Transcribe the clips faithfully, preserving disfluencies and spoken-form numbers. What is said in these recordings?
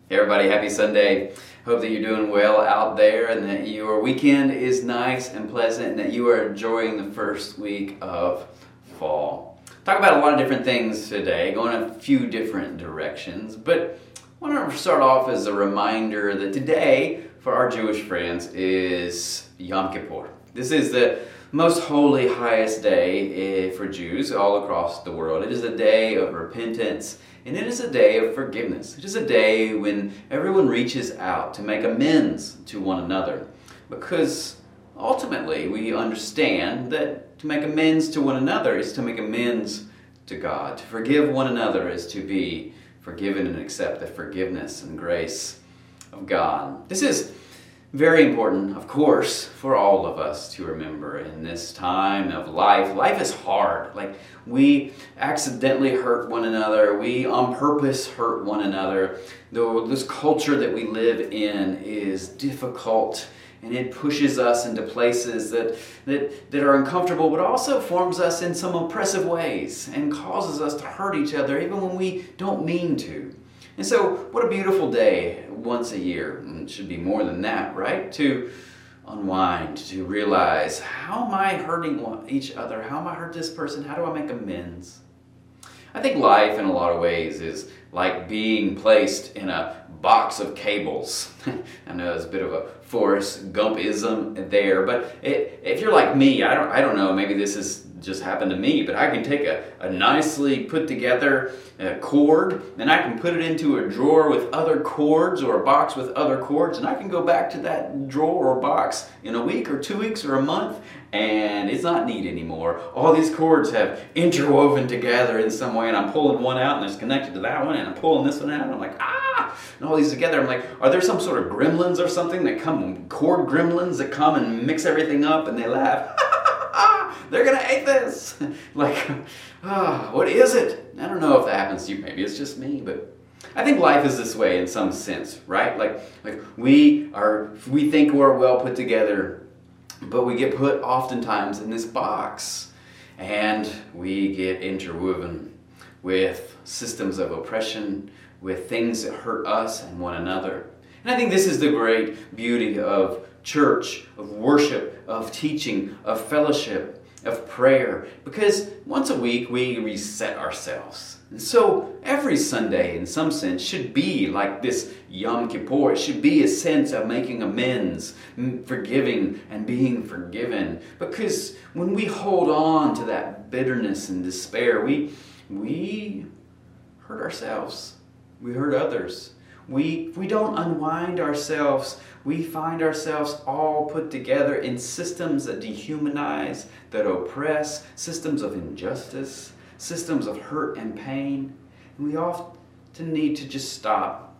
Hey everybody, happy Sunday. Hope that you're doing well out there and that your weekend is nice and pleasant and that you are enjoying the first week of fall. Talk about a lot of different things today, going a few different directions, but I want to start off as a reminder that today, for our Jewish friends, is Yom Kippur. This is the most holy, highest day for Jews all across the world. It is a day of repentance, and it is a day of forgiveness. It is a day when everyone reaches out to make amends to one another, because ultimately we understand that to make amends to one another is to make amends to God. To forgive one another is to be forgiven and accept the forgiveness and grace of God. This is very important, of course, for all of us to remember in this time of life. Life is hard. Like, we accidentally hurt one another. We on purpose hurt one another. Though this culture that we live in is difficult, and it pushes us into places that, that, that are uncomfortable, but also forms us in some oppressive ways and causes us to hurt each other even when we don't mean to. And so, what a beautiful day once a year, and it should be more than that, right? To unwind, to realize, how am I hurting each other? How am I hurt this person? How do I make amends? I think life in a lot of ways is like being placed in a box of cables. I know it's a bit of a Forrest Gumpism there, but it, if you're like me, I don't, I don't know, maybe this has just happened to me, but I can take a, a nicely put together uh, cord, and I can put it into a drawer with other cords or a box with other cords, and I can go back to that drawer or box in a week or two weeks or a month, and it's not neat anymore. All these cords have interwoven together in some way, and I'm pulling one out and it's connected to that one, and I'm pulling this one out, and I'm like, ah! And all these together, I'm like, are there some sort of gremlins or something that come, cord gremlins that come and mix everything up and they laugh? They're gonna hate this. Like, ah, what is it? I don't know if that happens to you. Maybe it's just me, but I think life is this way in some sense, right? Like, like we are, we think we're well put together, but we get put oftentimes in this box, and we get interwoven with systems of oppression, with things that hurt us and one another. And I think this is the great beauty of church, of worship, of teaching, of fellowship, of prayer, because once a week we reset ourselves. And so every Sunday, in some sense, should be like this Yom Kippur. It should be a sense of making amends, forgiving and being forgiven. Because when we hold on to that bitterness and despair, we, we hurt ourselves. We hurt others. We, we don't unwind ourselves. We find ourselves all put together in systems that dehumanize, that oppress, systems of injustice, systems of hurt and pain. And we often need to just stop,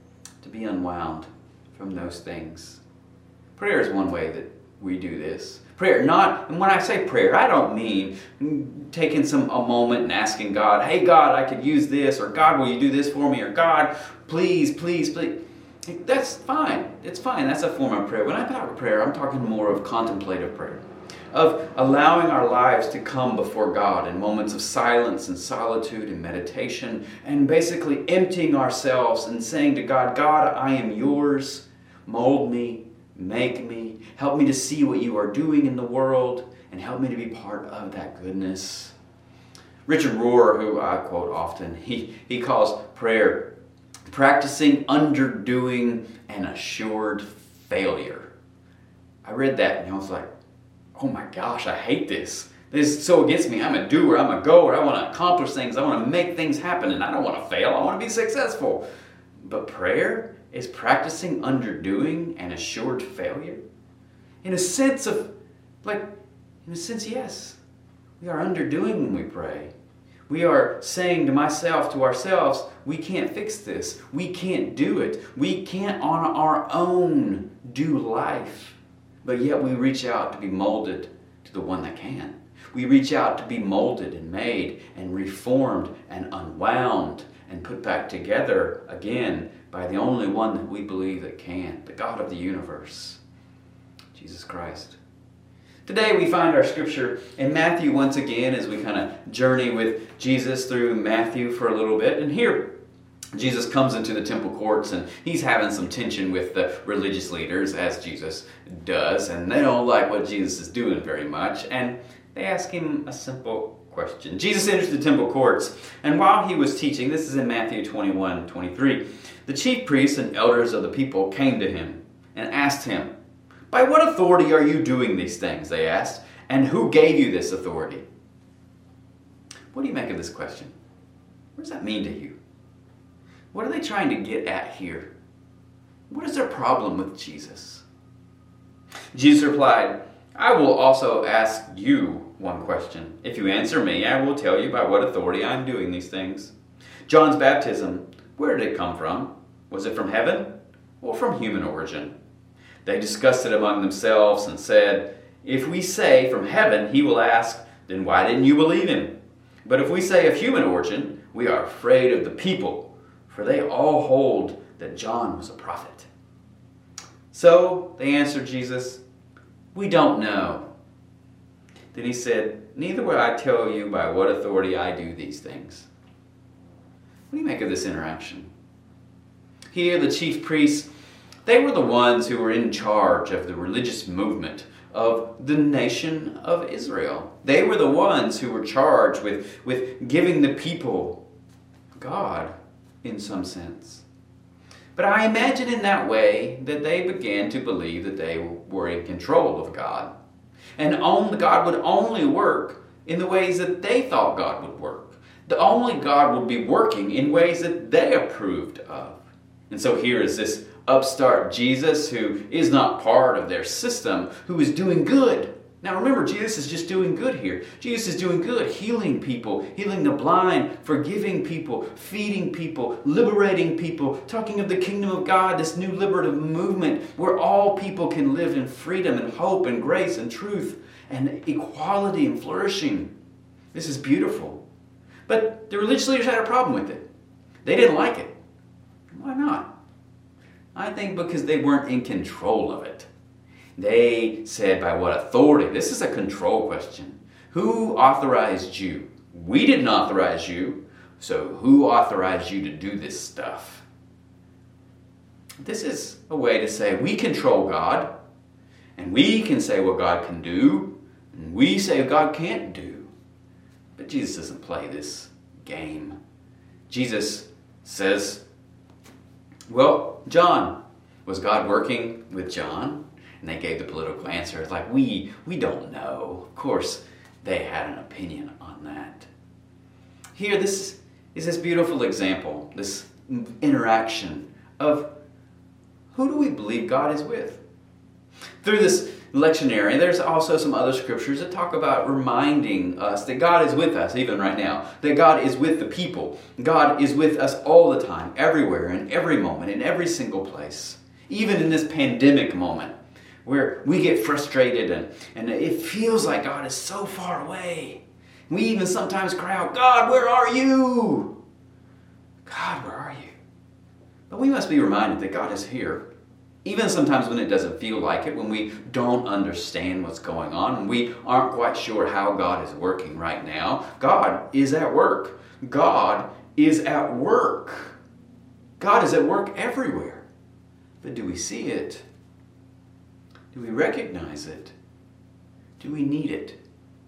to be unwound from those things. Prayer is one way that we do this. Prayer, not, and when I say prayer, I don't mean taking some a moment and asking God, hey God, I could use this, or God, will you do this for me, or God, please, please, please. That's fine. It's fine. That's a form of prayer. When I talk prayer, I'm talking more of contemplative prayer, of allowing our lives to come before God in moments of silence and solitude and meditation, and basically emptying ourselves and saying to God, God, I am yours. Mold me, make me, help me to see what you are doing in the world, and help me to be part of that goodness. Richard Rohr, who I quote often, he, he calls prayer practicing underdoing an assured failure. I read that and I was like, oh my gosh, I hate this. This is so against me. I'm a doer, I'm a goer, I want to accomplish things, I want to make things happen, and I don't want to fail, I want to be successful. But prayer is practicing underdoing an assured failure? In a sense of, like, in a sense, yes. We are underdoing when we pray. We are saying to myself, to ourselves, we can't fix this. We can't do it. We can't on our own do life. But yet we reach out to be molded to the one that can. We reach out to be molded and made and reformed and unwound and put back together again by the only one that we believe that can, the God of the universe, Jesus Christ. Today we find our scripture in Matthew once again as we kind of journey with Jesus through Matthew for a little bit. And here Jesus comes into the temple courts and he's having some tension with the religious leaders, as Jesus does, and they don't like what Jesus is doing very much, and they ask him a simple question. Jesus enters the temple courts, and while he was teaching, this is in Matthew twenty-one twenty-three, the chief priests and elders of the people came to him and asked him, "By what authority are you doing these things?" they asked, "and who gave you this authority?" What do you make of this question? What does that mean to you? What are they trying to get at here? What is their problem with Jesus? Jesus replied, "I will also ask you one question. If you answer me, I will tell you by what authority I am doing these things. John's baptism, where did it come from? Was it from heaven or from human origin?" They discussed it among themselves and said, "If we say from heaven," he will ask, "then why didn't you believe him? But if we say of human origin, we are afraid of the people, for they all hold that John was a prophet." So they answered Jesus, "We don't know." Then he said, "Neither will I tell you by what authority I do these things." What do you make of this interaction? Here, the chief priests, they were the ones who were in charge of the religious movement of the nation of Israel. They were the ones who were charged with, with giving the people God in some sense. But I imagine in that way that they began to believe that they were in control of God. And only, God would only work in the ways that they thought God would work. The only God would be working in ways that they approved of. And so here is this upstart Jesus who is not part of their system, who is doing good. Now remember, Jesus is just doing good here. Jesus is doing good, healing people, healing the blind, forgiving people, feeding people, liberating people, talking of the kingdom of God, this new liberative movement where all people can live in freedom and hope and grace and truth and equality and flourishing. This is beautiful. But the religious leaders had a problem with it. They didn't like it. Why not? I think because they weren't in control of it. They said, by what authority? This is a control question. Who authorized you? We didn't authorize you, so who authorized you to do this stuff? This is a way to say we control God, and we can say what God can do, and we say what God can't do. But Jesus doesn't play this game. Jesus says, well, John, was God working with John? And they gave the political answer. It's like, we, we don't know. Of course, they had an opinion on that. Here, this is this beautiful example, this interaction of who do we believe God is with? Through this lectionary, there's also some other scriptures that talk about reminding us that God is with us, even right now. That God is with the people. God is with us all the time, everywhere, in every moment, in every single place. Even in this pandemic moment, where we get frustrated and, and it feels like God is so far away. We even sometimes cry out, God, where are you? God, where are you? But we must be reminded that God is here. Even sometimes when it doesn't feel like it, when we don't understand what's going on, and we aren't quite sure how God is working right now, God is at work. God is at work. God is at work everywhere. But do we see it? Do we recognize it? Do we need it?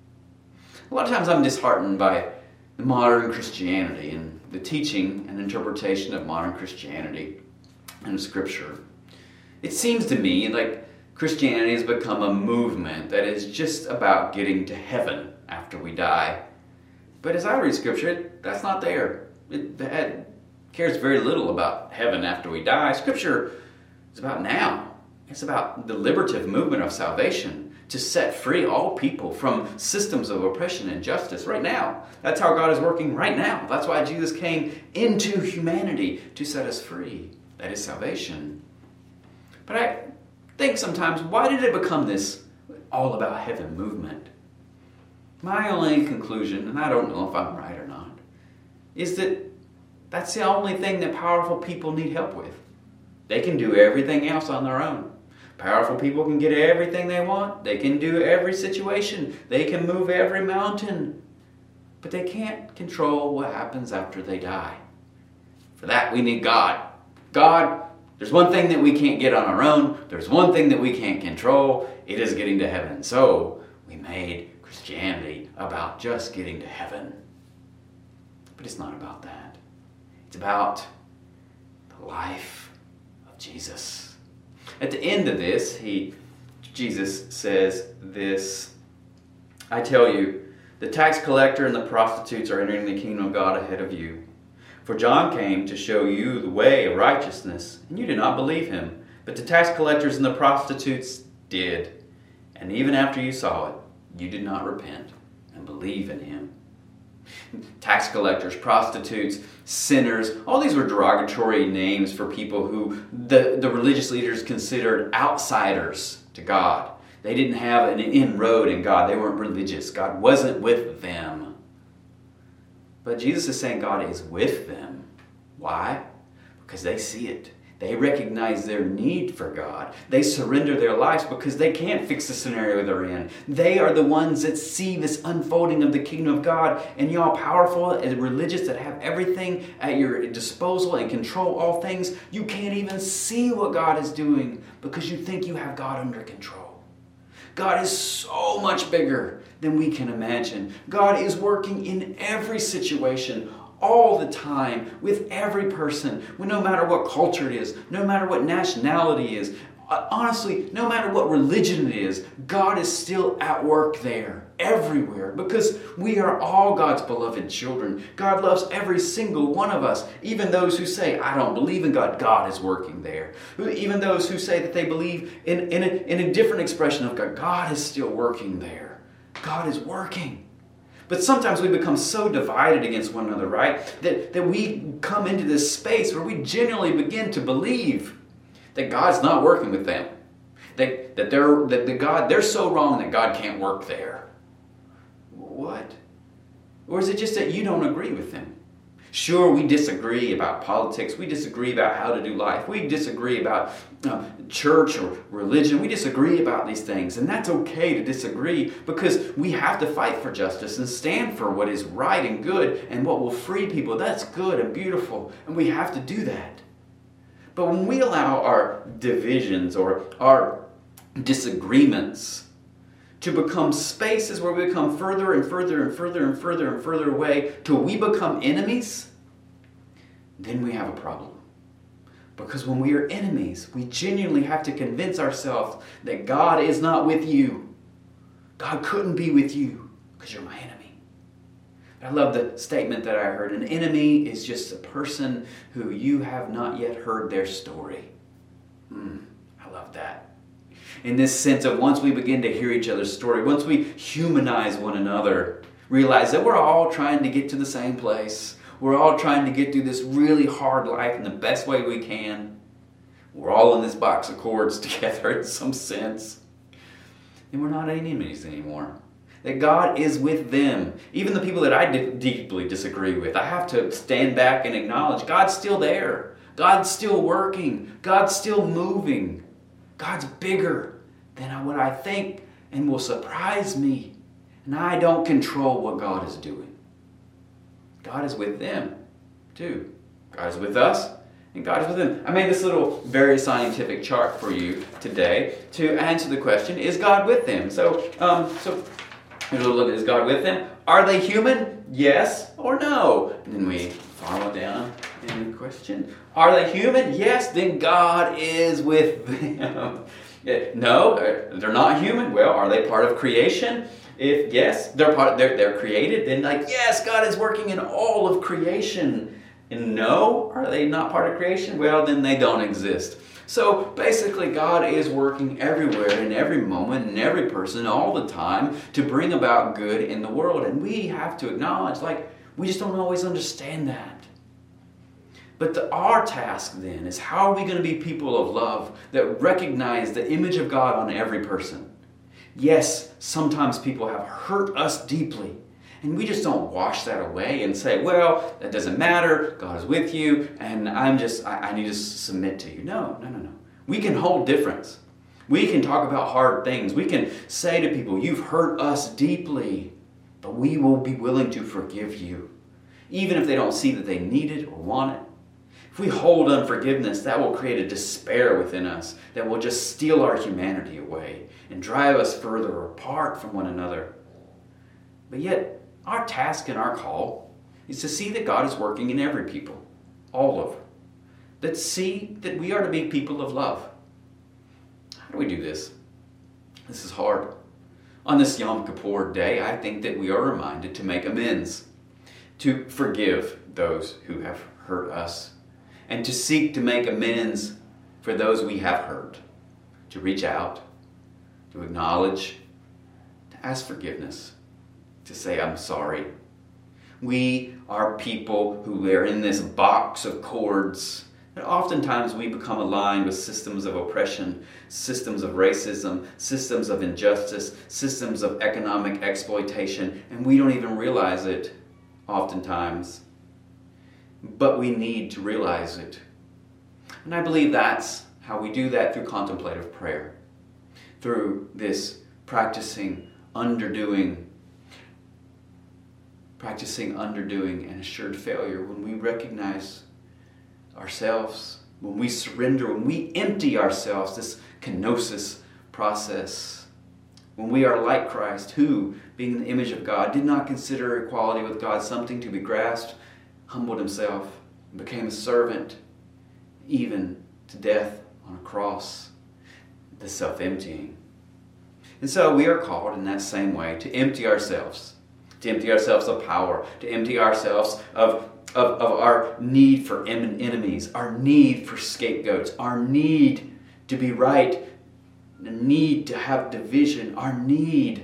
A lot of times I'm disheartened by modern Christianity and the teaching and interpretation of modern Christianity and Scripture. It seems to me like Christianity has become a movement that is just about getting to heaven after we die. But as I read Scripture, that's not there. It, it cares very little about heaven after we die. Scripture is about now. It's about the liberative movement of salvation to set free all people from systems of oppression and injustice right now. That's how God is working right now. That's why Jesus came into humanity to set us free. That is salvation. But I think sometimes, why did it become this all about heaven movement? My only conclusion, and I don't know if I'm right or not, is that that's the only thing that powerful people need help with. They can do everything else on their own. Powerful people can get everything they want. They can do every situation. They can move every mountain. But they can't control what happens after they die. For that, we need God. God, there's one thing that we can't get on our own. There's one thing that we can't control. It is getting to heaven. So we made Christianity about just getting to heaven. But it's not about that. It's about the life of Jesus. At the end of this, he, Jesus says this, I tell you, the tax collector and the prostitutes are entering the kingdom of God ahead of you. For John came to show you the way of righteousness, and you did not believe him. But the tax collectors and the prostitutes did. And even after you saw it, you did not repent and believe in him. Tax collectors, prostitutes, sinners, all these were derogatory names for people who the, the religious leaders considered outsiders to God. They didn't have an inroad in God. They weren't religious. God wasn't with them. But Jesus is saying God is with them. Why? Because they see it. They recognize their need for God. They surrender their lives because they can't fix the scenario they're in. They are the ones that see this unfolding of the kingdom of God. And y'all powerful and religious that have everything at your disposal and control all things, you can't even see what God is doing because you think you have God under control. God is so much bigger than we can imagine. God is working in every situation, all the time, with every person, no matter what culture it is, no matter what nationality it is, honestly, no matter what religion it is, God is still at work there, everywhere, because we are all God's beloved children. God loves every single one of us, even those who say, I don't believe in God. God is working there. Even those who say that they believe in, in, a, in a different expression of God, God is still working there. God is working. But sometimes we become so divided against one another, right? That, that we come into this space where we genuinely begin to believe that God's not working with them. That, that, they're, that the God, they're so wrong that God can't work there. What? Or is it just that you don't agree with them? Sure, we disagree about politics. We disagree about how to do life. We disagree about uh, church or religion. We disagree about these things. And that's okay to disagree because we have to fight for justice and stand for what is right and good and what will free people. That's good and beautiful. And we have to do that. But when we allow our divisions or our disagreements to become spaces where we become further and further and further and further and further away till we become enemies, then we have a problem. Because when we are enemies, we genuinely have to convince ourselves that God is not with you. God couldn't be with you because you're my enemy. I love the statement that I heard. An enemy is just a person who you have not yet heard their story. Mm, I love that. In this sense of once we begin to hear each other's story, once we humanize one another, realize that we're all trying to get to the same place. We're all trying to get through this really hard life in the best way we can. We're all in this box of cords together in some sense. And we're not enemies anymore. That God is with them. Even the people that I d- deeply disagree with, I have to stand back and acknowledge God's still there. God's still working. God's still moving. God's bigger than what I think and will surprise me. And I don't control what God is doing. God is with them too. God is with us and God is with them. I made this little very scientific chart for you today to answer the question, is God with them? So, um, so here's a look at, is God with them? Are they human? Yes or no? And then we follow down in the question. Are they human? Yes, then God is with them. No, they're not human. Well, are they part of creation? If yes, they're part. They're they're created. Then like yes, God is working in all of creation. And no, are they not part of creation? Well, then they don't exist. So basically, God is working everywhere, in every moment, in every person, all the time, to bring about good in the world. And we have to acknowledge, like, we just don't always understand that. But the, our task then is how are we going to be people of love that recognize the image of God on every person? Yes, sometimes people have hurt us deeply. And we just don't wash that away and say, well, that doesn't matter. God is with you. And I'm just, I, I need to submit to you. No, no, no, no. We can hold difference. We can talk about hard things. We can say to people, you've hurt us deeply, but we will be willing to forgive you. Even if they don't see that they need it or want it. If we hold unforgiveness, that will create a despair within us that will just steal our humanity away and drive us further apart from one another. But yet, our task and our call is to see that God is working in every people, all over. That see that we are to be people of love. How do we do this? This is hard. On this Yom Kippur day, I think that we are reminded to make amends, to forgive those who have hurt us, and to seek to make amends for those we have hurt, to reach out, to acknowledge, to ask forgiveness, to say, I'm sorry. We are people who are in this box of cords. And oftentimes we become aligned with systems of oppression, systems of racism, systems of injustice, systems of economic exploitation, and we don't even realize it oftentimes. But we need to realize it. And I believe that's how we do that through contemplative prayer, through this practicing underdoing, practicing underdoing and assured failure when we recognize ourselves, when we surrender, when we empty ourselves, this kenosis process, when we are like Christ, who, being in the image of God, did not consider equality with God something to be grasped, humbled himself, and became a servant, even to death on a cross, the self-emptying. And so we are called in that same way to empty ourselves, to empty ourselves of power, to empty ourselves of Of, of our need for en- enemies, our need for scapegoats, our need to be right, the need to have division, our need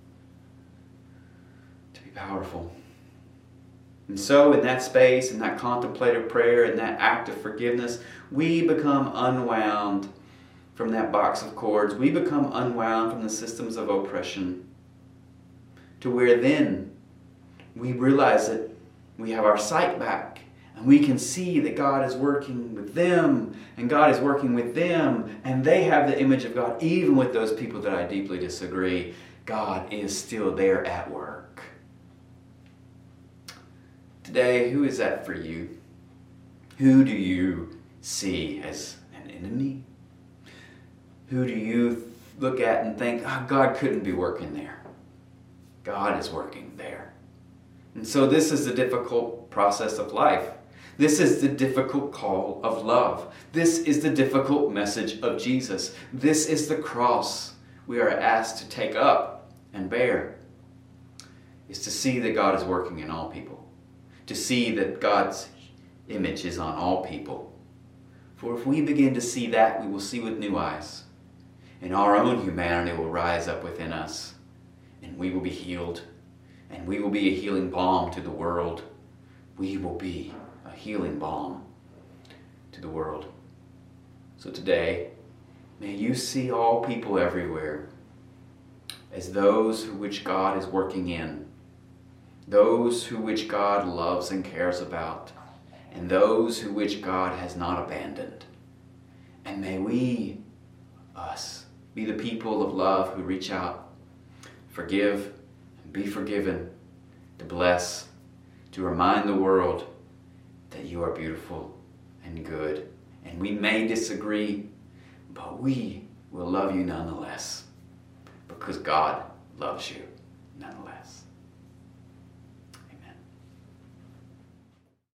to be powerful. And so in that space, in that contemplative prayer, in that act of forgiveness, we become unwound from that box of cords. We become unwound from the systems of oppression, to where then we realize that we have our sight back, and we can see that God is working with them, and God is working with them, and they have the image of God. Even with those people that I deeply disagree, God is still there at work. Today, who is that for you? Who do you see as an enemy? Who do you look at and think, oh, God couldn't be working there? God is working there. And so this is the difficult process of life. This is the difficult call of love. This is the difficult message of Jesus. This is the cross we are asked to take up and bear. Is to see that God is working in all people. To see that God's image is on all people. For if we begin to see that, we will see with new eyes. And our own humanity will rise up within us. And we will be healed. And we will be a healing balm to the world. We will be a healing balm to the world. So today, may you see all people everywhere as those who which God is working in, those who which God loves and cares about, and those who which God has not abandoned. And may we, us, be the people of love who reach out, forgive, be forgiven, to bless, to remind the world that you are beautiful and good. And we may disagree, but we will love you nonetheless, because God loves you nonetheless.